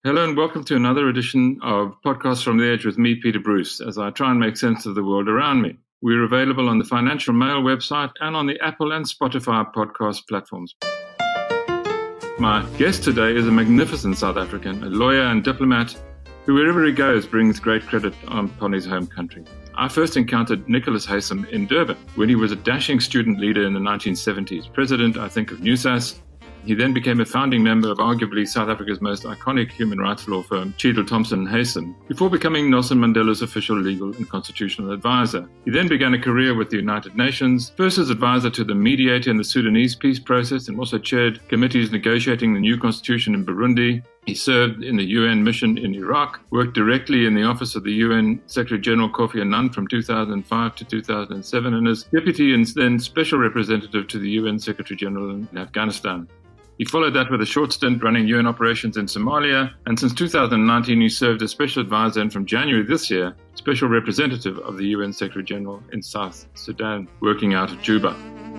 Hello and welcome to another edition of Podcasts from the Edge with me, Peter Bruce, as I try and make sense of the world around me. We're available on the Financial Mail website and on the Apple and Spotify podcast platforms. My guest today is a magnificent South African, a lawyer and diplomat who wherever he goes brings great credit upon his home country. I first encountered Nicholas Haysom in Durban when he was a dashing student leader in the 1970s, president, I think, of NUSAS. He then became a founding member of arguably South Africa's most iconic human rights law firm, Cheadle Thompson Haysom, before becoming Nelson Mandela's official legal and constitutional advisor. He then began a career with the United Nations, first as advisor to the mediator in the Sudanese peace process and also chaired committees negotiating the new constitution in Burundi. He served in the UN mission in Iraq, worked directly in the office of the UN Secretary General Kofi Annan from 2005 to 2007, and as deputy and then special representative to the UN Secretary General in Afghanistan. He followed that with a short stint running UN operations in Somalia, and since 2019 he served as special advisor and from January this year, special representative of the UN Secretary General in South Sudan, working out of Juba.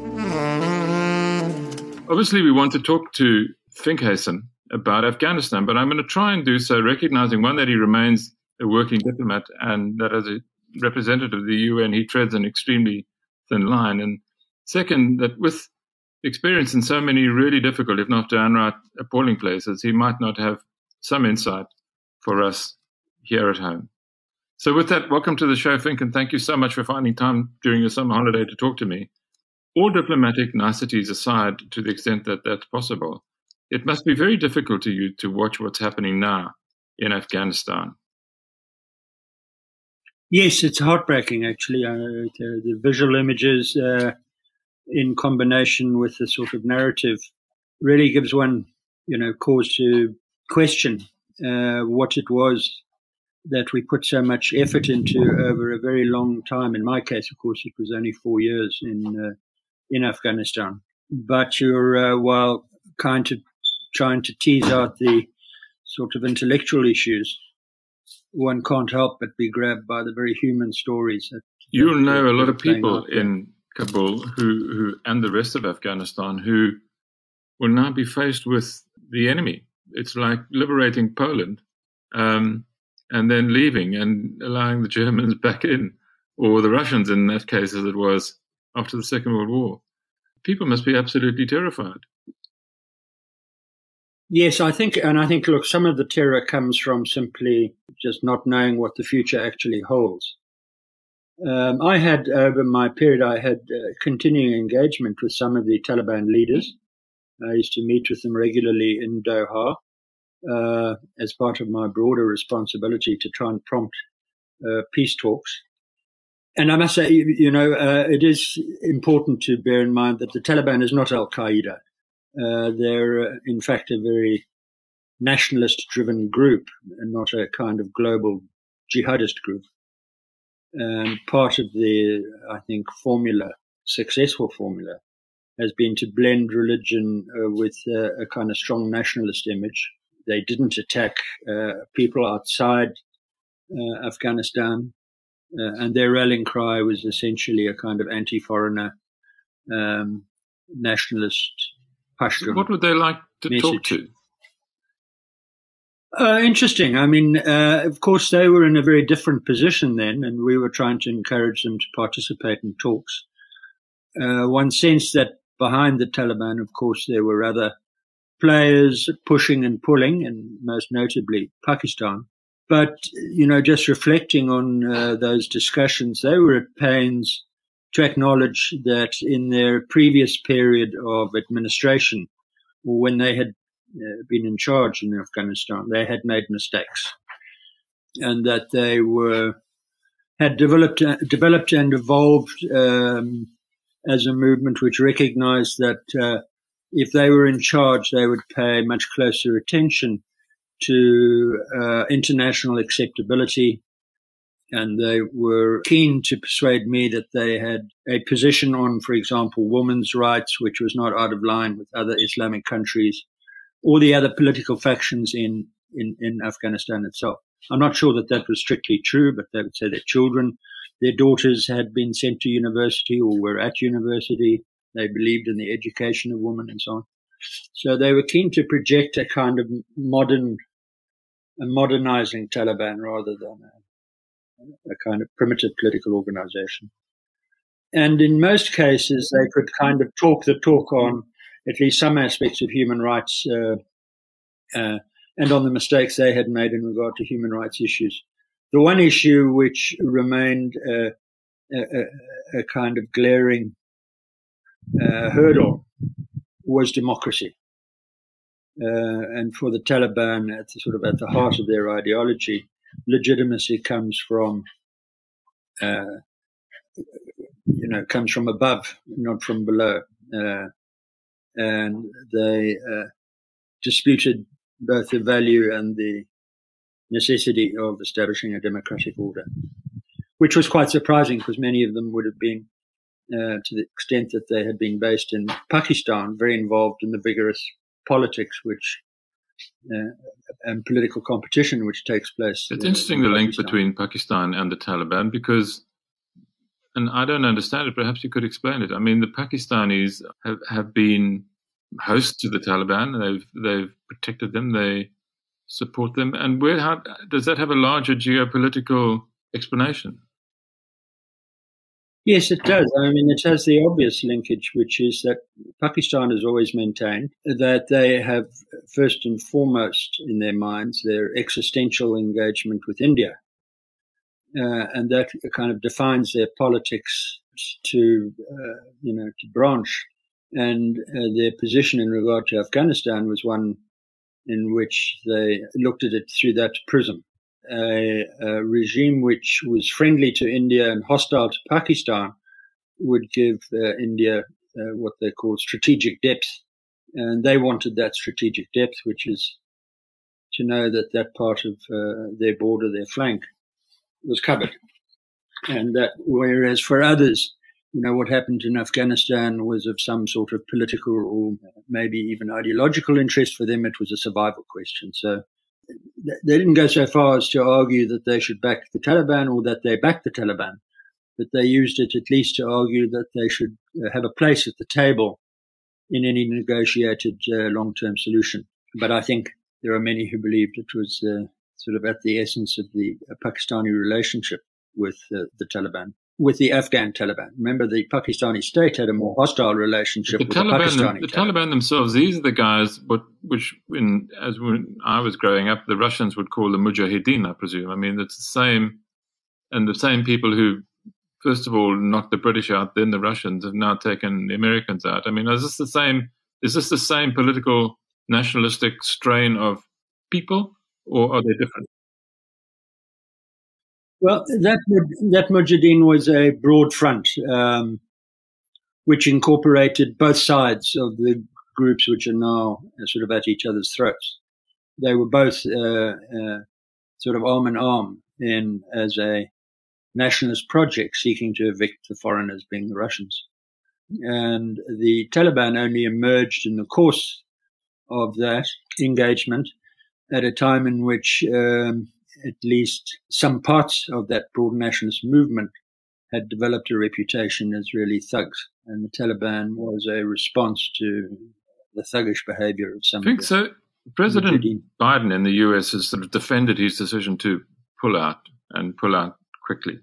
Obviously we want to talk to Fink Haysom about Afghanistan, but I'm going to try and do so recognizing, one, that he remains a working diplomat and that as a representative of the UN he treads an extremely thin line, and second, that with experience in so many really difficult, if not downright appalling places, he might not have some insight for us here at home. So with that, welcome to the show, Fink, and thank you so much for finding time during your summer holiday to talk to me. All diplomatic niceties aside, to the extent that that's possible, it must be very difficult to you to watch what's happening now in Afghanistan. Yes, it's heartbreaking, actually. The visual images in combination with the sort of narrative really gives one, cause to question what it was that we put so much effort into over a very long time. In my case, of course, it was only 4 years in Afghanistan. But you're, while trying to tease out the sort of intellectual issues, one can't help but be grabbed by the very human stories. You'll know a lot of people in Kabul who and the rest of Afghanistan who will now be faced with the enemy. It's like liberating Poland and then leaving and allowing the Germans back in, or the Russians in that case, as it was after the Second World War. People must be absolutely terrified. Yes, I think, look, some of the terror comes from simply just not knowing what the future actually holds. I had, over my period, continuing engagement with some of the Taliban leaders. I used to meet with them regularly in Doha as part of my broader responsibility to try and prompt peace talks. And I must say, it is important to bear in mind that the Taliban is not Al-Qaeda. They're, in fact, a very nationalist-driven group and not a kind of global jihadist group. Part of the, I think, successful formula, has been to blend religion with a kind of strong nationalist image. They didn't attack people outside Afghanistan, and their rallying cry was essentially a kind of anti-foreigner, nationalist Pashtun. What would they like to message. Talk to? Interesting. I mean, of course, they were in a very different position then, and we were trying to encourage them to participate in talks. One sensed that behind the Taliban, of course, there were other players pushing and pulling, and most notably Pakistan. But, just reflecting on those discussions, they were at pains to acknowledge that in their previous period of administration, or when they had been in charge in Afghanistan, they had made mistakes, and that they had developed and evolved as a movement which recognized that if they were in charge, they would pay much closer attention to international acceptability, and they were keen to persuade me that they had a position on, for example, women's rights, which was not out of line with other Islamic countries, or the other political factions in Afghanistan itself. I'm not sure that was strictly true, but they would say that their daughters had been sent to university or were at university. They believed in the education of women and so on. So they were keen to project a kind of modern modernizing Taliban rather than a kind of primitive political organization. And in most cases, they could kind of talk the talk on at least some aspects of human rights and on the mistakes they had made in regard to human rights issues. The one issue which remained a kind of glaring hurdle was democracy. And for the Taliban, at the heart of their ideology, legitimacy comes from above, not from below. And they disputed both the value and the necessity of establishing a democratic order, which was quite surprising because many of them would have been, to the extent that they had been based in Pakistan, very involved in the vigorous politics and political competition which takes place. It's interesting the link between Pakistan and the Taliban because, and I don't understand it, perhaps you could explain it. I mean, the Pakistanis have been hosts to the Taliban. They've protected them. They support them. And how does that have a larger geopolitical explanation? Yes, it does. I mean, it has the obvious linkage, which is that Pakistan has always maintained that they have first and foremost in their minds their existential engagement with India. And that kind of defines their politics to branch. And their position in regard to Afghanistan was one in which they looked at it through that prism. A regime which was friendly to India and hostile to Pakistan would give India what they call strategic depth. And they wanted that strategic depth, which is to know that that part of their border, their flank, was covered. And that, whereas for others, what happened in Afghanistan was of some sort of political or maybe even ideological interest. For them, it was a survival question. So they didn't go so far as to argue that they should back the Taliban or that they backed the Taliban, but they used it at least to argue that they should have a place at the table in any negotiated long-term solution. But I think there are many who believed it was at the essence of the Pakistani relationship with the Taliban, with the Afghan Taliban. Remember, the Pakistani state had a more hostile relationship with the Pakistani Taliban. The Taliban themselves, these are the guys when I was growing up, the Russians would call the Mujahideen, I presume. I mean, it's the same, and the same people who, first of all, knocked the British out, then the Russians have now taken the Americans out. I mean, is this the same political nationalistic strain of people, or are they different? Well, that Mujahideen was a broad front, which incorporated both sides of the groups which are now sort of at each other's throats. They were both sort of arm in arm as a nationalist project seeking to evict the foreigners, being the Russians. And the Taliban only emerged in the course of that engagement at a time in which at least some parts of that broad nationalist movement had developed a reputation as really thugs. And the Taliban was a response to the thuggish behavior of some of them. So President Biden in the US has sort of defended his decision to pull out quickly,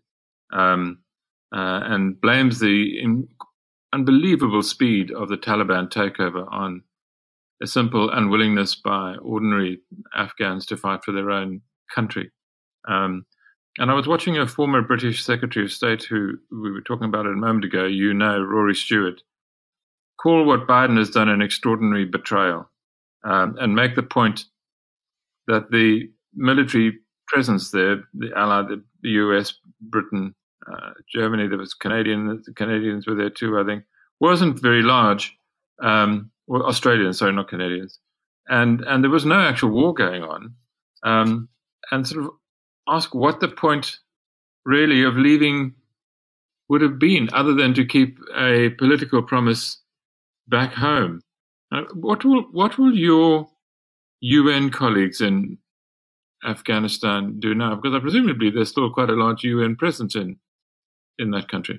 and blames the unbelievable speed of the Taliban takeover on a simple unwillingness by ordinary Afghans to fight for their own country. And I was watching a former British Secretary of State who we were talking about it a moment ago, Rory Stewart, call what Biden has done an extraordinary betrayal, and make the point that the military presence there, the Allied, the US, Britain, Germany, there was the Canadians were there too, I think, wasn't very large. Well, Australians, sorry, not Canadians. And there was no actual war going on. And sort of ask what the point really of leaving would have been, other than to keep a political promise back home. What will your UN colleagues in Afghanistan do now? Because presumably there's still quite a large UN presence in that country.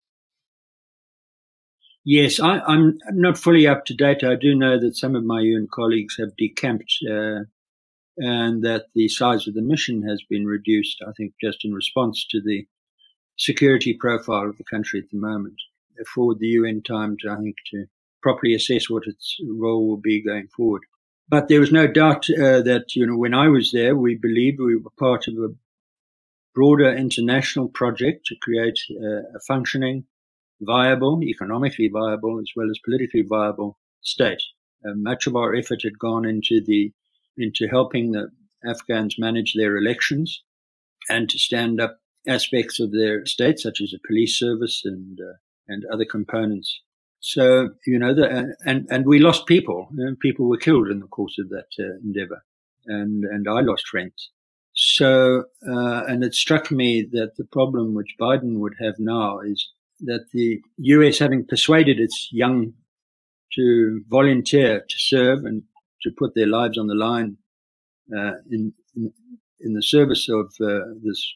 Yes, I'm not fully up to date. I do know that some of my UN colleagues have decamped and that the size of the mission has been reduced, I think, just in response to the security profile of the country at the moment. Afford the UN time to, I think, to properly assess what its role will be going forward. But there was no doubt that, when I was there, we believed we were part of a broader international project to create a functioning, viable, economically viable, as well as politically viable state. Much of our effort had gone into helping the Afghans manage their elections and to stand up aspects of their state, such as a police service and other components. So, and we lost people. People were killed in the course of that endeavor, and I lost friends. So, and it struck me that the problem which Biden would have now is that the US, having persuaded its young to volunteer to serve and to put their lives on the line in the service of this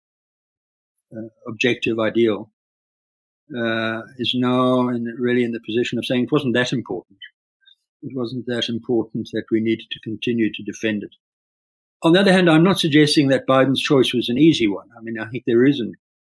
objective ideal, is now really in the position of saying it wasn't that important. It wasn't that important that we needed to continue to defend it. On the other hand, I'm not suggesting that Biden's choice was an easy one. I mean, I think there is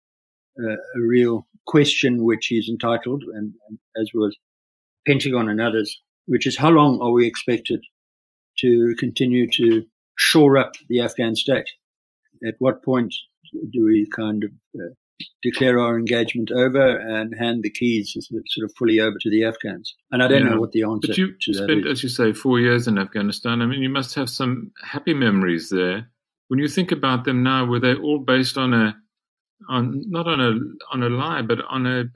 a real question which he's entitled, and as was Pentagon and others, which is how long are we expected to continue to shore up the Afghan state? At what point do we kind of declare our engagement over and hand the keys sort of fully over to the Afghans? And I don't know what the answer to that is. But you spent, as you say, 4 years in Afghanistan. I mean, you must have some happy memories there. When you think about them now, were they all based not on a lie, but on a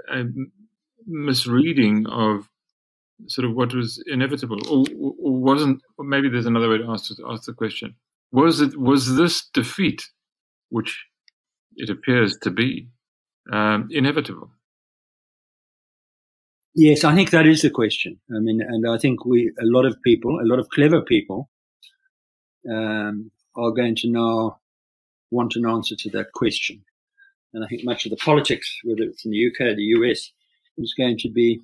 misreading of sort of what was inevitable, or wasn't? Or maybe there's another way to ask the question: Was this defeat, which it appears to be, inevitable? Yes, I think that is the question. I mean, and I think a lot of clever people, are going to now want an answer to that question. And I think much of the politics, whether it's in the UK or the US, is going to be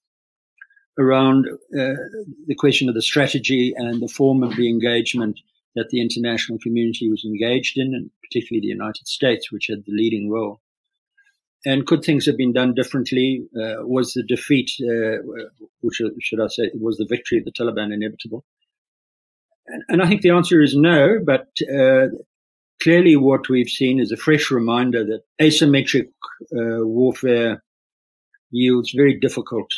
around the question of the strategy and the form of the engagement that the international community was engaged in, and particularly the United States, which had the leading role. And could things have been done differently? Was the defeat, which should I say, was the victory of the Taliban inevitable? And I think the answer is no, but clearly what we've seen is a fresh reminder that asymmetric warfare yields very difficult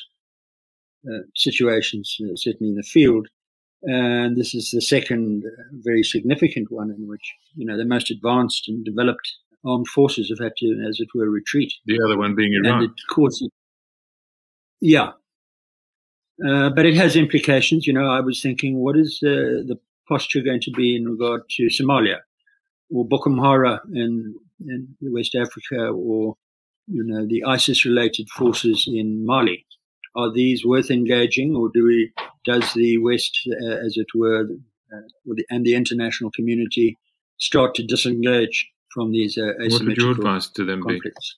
situations, certainly in the field. And this is the second very significant one in which, the most advanced and developed armed forces have had to, as it were, retreat. The other one being Iran. And it caused, yeah. But it has implications. I was thinking, what is the posture going to be in regard to Somalia or Boko Haram in West Africa, or, the ISIS-related forces in Mali? Are these worth engaging, or does the West, as it were, and the international community start to disengage from these asymmetrical What would your advice to them conflicts?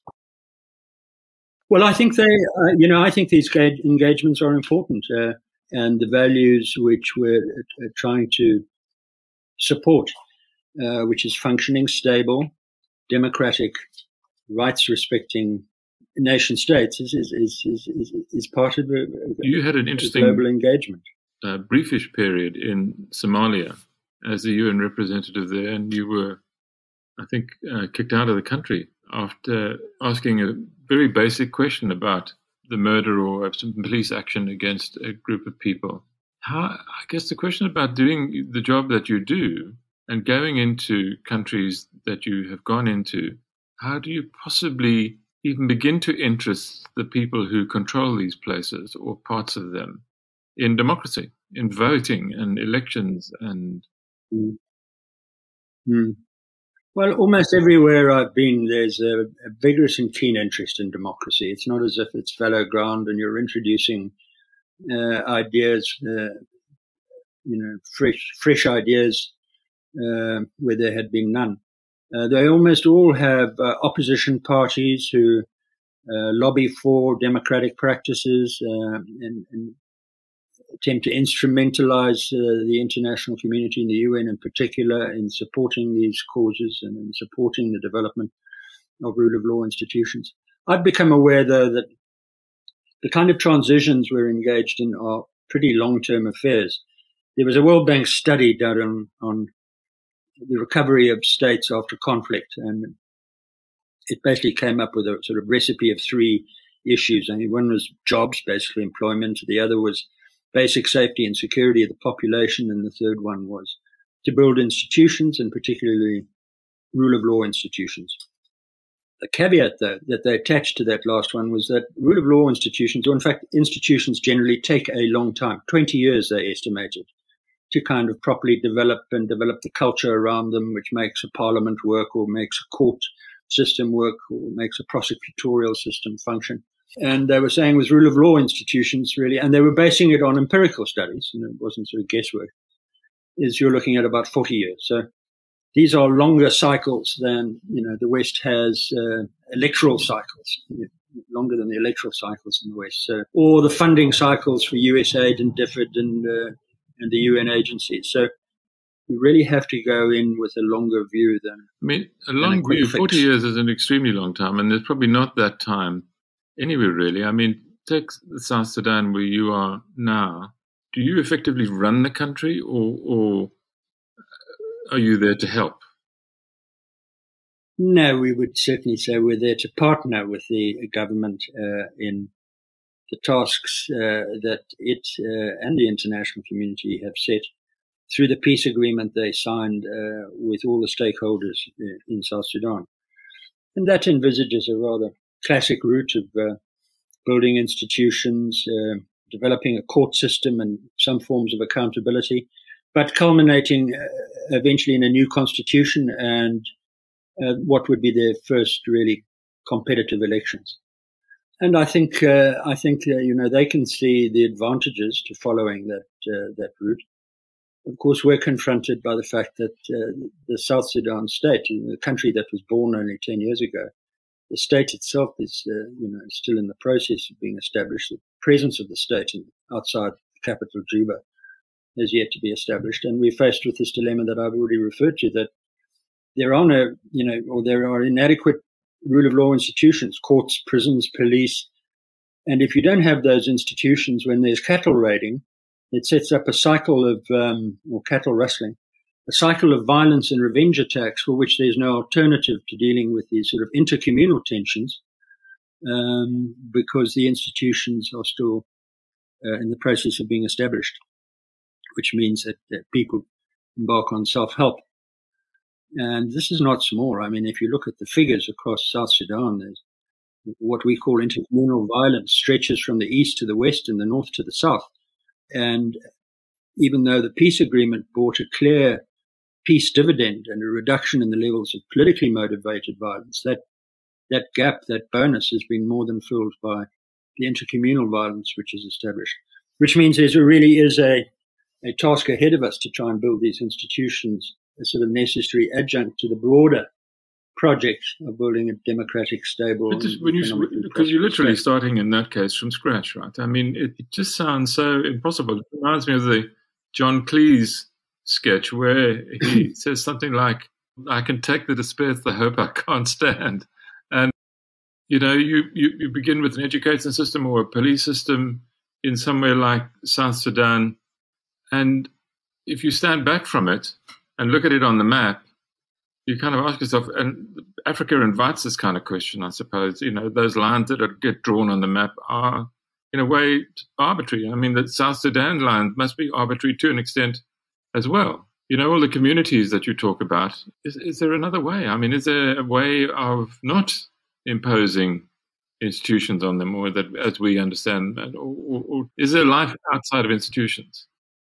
Well, I think I think these engagements are important, and the values which we're trying to support, which is functioning, stable, democratic, rights-respecting nation states, is part of you had an interesting global engagement. Briefish period in Somalia as a UN representative there, and you were, I think, kicked out of the country after asking a very basic question about the murder or some police action against a group of people. I guess the question about doing the job that you do and going into countries that you have gone into, how do you possibly even begin to interest the people who control these places or parts of them in democracy, in voting and elections and... Well, almost everywhere I've been, there's a vigorous and keen interest in democracy. It's not as if it's fallow ground and you're introducing ideas, fresh ideas where there had been none. They almost all have opposition parties who lobby for democratic practices and attempt to instrumentalize the international community and the UN in particular in supporting these causes and in supporting the development of rule of law institutions. I've become aware, though, that the kind of transitions we're engaged in are pretty long-term affairs. There was a World Bank study done on the recovery of states after conflict, and it basically came up with a sort of recipe of three issues. I mean, one was jobs, basically employment. The other was basic safety and security of the population. And the third one was to build institutions, and particularly rule of law institutions. The caveat, though, that they attached to that last one was that rule of law institutions, or in fact institutions generally, take a long time, 20 years they estimated, to kind of properly develop the culture around them, which makes a parliament work or makes a court system work or makes a prosecutorial system function. And they were saying with rule of law institutions, really, and they were basing it on empirical studies, and it wasn't sort of guesswork, is you're looking at about 40 years. So these are longer cycles than, the West has electoral cycles, longer than the electoral cycles in the West. So, or the funding cycles for USAID and DFID and the UN agencies. So we really have to go in with a longer view than. I mean, a long view, 40 years is an extremely long time, and there's probably not that time anywhere, really. I mean, take South Sudan where you are now. Do you effectively run the country, or are you there to help? No, we would certainly say we're there to partner with the government in the tasks that it and the international community have set through the peace agreement they signed with all the stakeholders in South Sudan. And that envisages a rather classic route of building institutions, developing a court system and some forms of accountability, but culminating eventually in a new constitution and what would be their first really competitive elections. And I think they can see the advantages to following that route. Of course, we're confronted by the fact that the South Sudan state, the country that was born only 10 years ago, the state itself is still in the process of being established. The presence of the state outside the capital, Juba, is yet to be established. And we're faced with this dilemma that I've already referred to, that there are there are inadequate rule of law institutions, courts, prisons, police. And if you don't have those institutions when there's cattle raiding, it sets up a cycle of, or cattle rustling, a cycle of violence and revenge attacks for which there's no alternative to dealing with these sort of intercommunal tensions, because the institutions are still in the process of being established, which means that people embark on self-help. And this is not small. I mean, if you look at the figures across South Sudan, there's what we call intercommunal violence stretches from the east to the west and the north to the south. And even though the peace agreement brought a clear peace dividend and a reduction in the levels of politically motivated violence, that gap, that bonus, has been more than filled by the intercommunal violence which is established, which means there really is a task ahead of us to try and build these institutions, a sort of necessary adjunct to the broader project of building a democratic, stable, because you're literally starting in that case from scratch, right? I mean, it just sounds so impossible. It reminds me of the John Cleese sketch where he says something like, "I can take the despair, the hope I can't stand." And you begin with an education system or a police system in somewhere like South Sudan, and if you stand back from it and look at it on the map, you kind of ask yourself, and Africa invites this kind of question, I suppose, those lines that get drawn on the map are, in a way, arbitrary. I mean, the South Sudan line must be arbitrary to an extent as well. All the communities that you talk about, is there another way? I mean, is there a way of not imposing institutions on them, or that, as we understand, or is there life outside of institutions?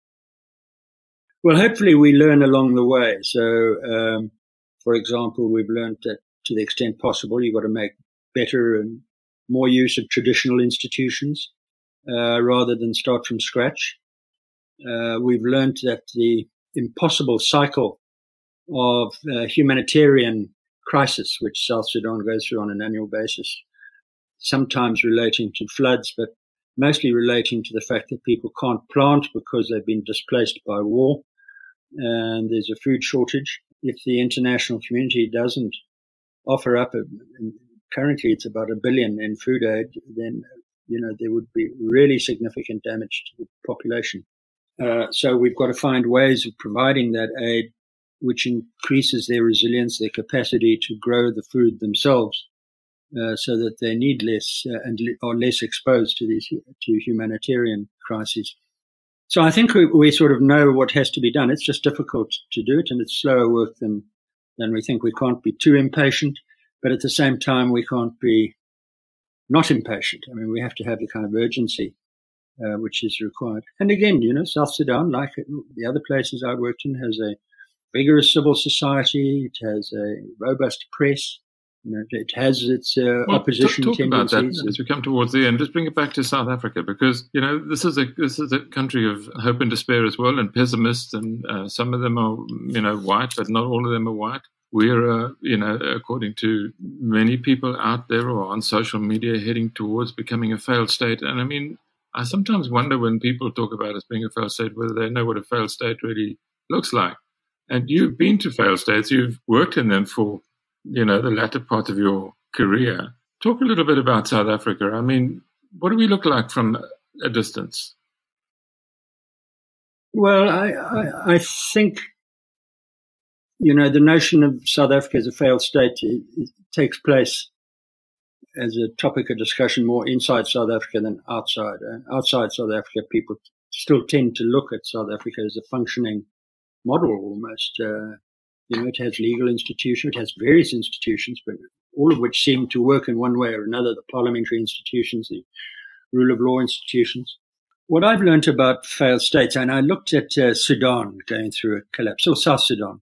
Well, hopefully we learn along the way. So, for example, we've learned that to the extent possible, you've got to make better and more use of traditional institutions rather than start from scratch. We've learned that the impossible cycle of humanitarian crisis, which South Sudan goes through on an annual basis, sometimes relating to floods, but mostly relating to the fact that people can't plant because they've been displaced by war, and there's a food shortage. If the international community doesn't offer up, currently it's about $1 billion in food aid, then there would be really significant damage to the population. So we've got to find ways of providing that aid, which increases their resilience, their capacity to grow the food themselves, so that they need less and are less exposed to humanitarian crises. So I think we sort of know what has to be done. It's just difficult to do it, and it's slower work than we think. We can't be too impatient, but at the same time, we can't be not impatient. I mean, we have to have the kind of urgency which is required. And again, South Sudan, like the other places I worked in, has a vigorous civil society. It has a robust press. It has its opposition talk tendencies. About that as we come towards the end. Just bring it back to South Africa, because this is a country of hope and despair as well, and pessimists, and some of them are white, but not all of them are white. We're according to many people out there or on social media, heading towards becoming a failed state. And I mean, I sometimes wonder when people talk about us being a failed state, whether they know what a failed state really looks like. And you've been to failed states, you've worked in them for the latter part of your career. Talk a little bit about South Africa. I mean, what do we look like from a distance? Well, I think, the notion of South Africa as a failed state, it takes place as a topic of discussion more inside South Africa than outside. Outside South Africa, people still tend to look at South Africa as a functioning model almost. It has legal institutions, it has various institutions, but all of which seem to work in one way or another, the parliamentary institutions, the rule of law institutions. What I've learned about failed states, and I looked at Sudan going through a collapse, or South Sudan,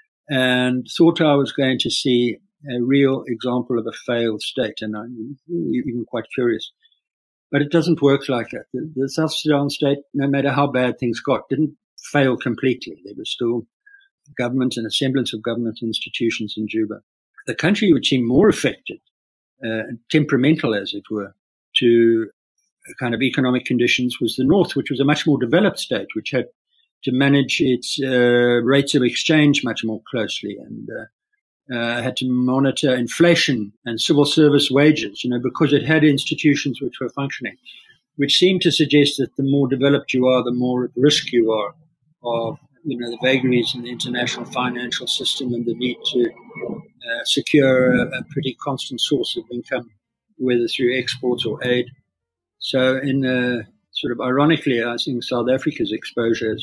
and thought I was going to see a real example of a failed state, and I'm even quite curious. But it doesn't work like that. The South Sudan state, no matter how bad things got, didn't fail completely. There was still government and a semblance of government institutions in Juba. The country which seemed more affected, temperamental as it were, to kind of economic conditions was the North, which was a much more developed state, which had to manage its rates of exchange much more closely, and had to monitor inflation and civil service wages, because it had institutions which were functioning, which seemed to suggest that the more developed you are, the more at risk you are of the vagaries in the international financial system and the need to secure a pretty constant source of income, whether through exports or aid. So sort of ironically, I think South Africa's exposure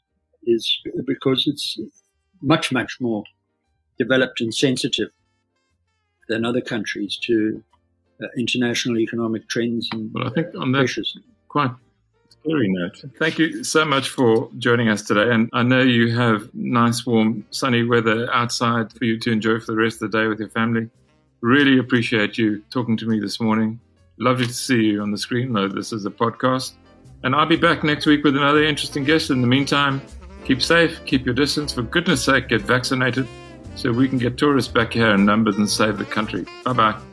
is because it's much, much more developed and sensitive than other countries to international economic trends and I think on that pressures. Quite scary note. Thank you so much for joining us today. And I know you have nice, warm, sunny weather outside for you to enjoy for the rest of the day with your family. Really appreciate you talking to me this morning. Lovely to see you on the screen, though this is a podcast. And I'll be back next week with another interesting guest. In the meantime, keep safe, keep your distance. For goodness sake, get vaccinated so we can get tourists back here in numbers and save the country. Bye-bye.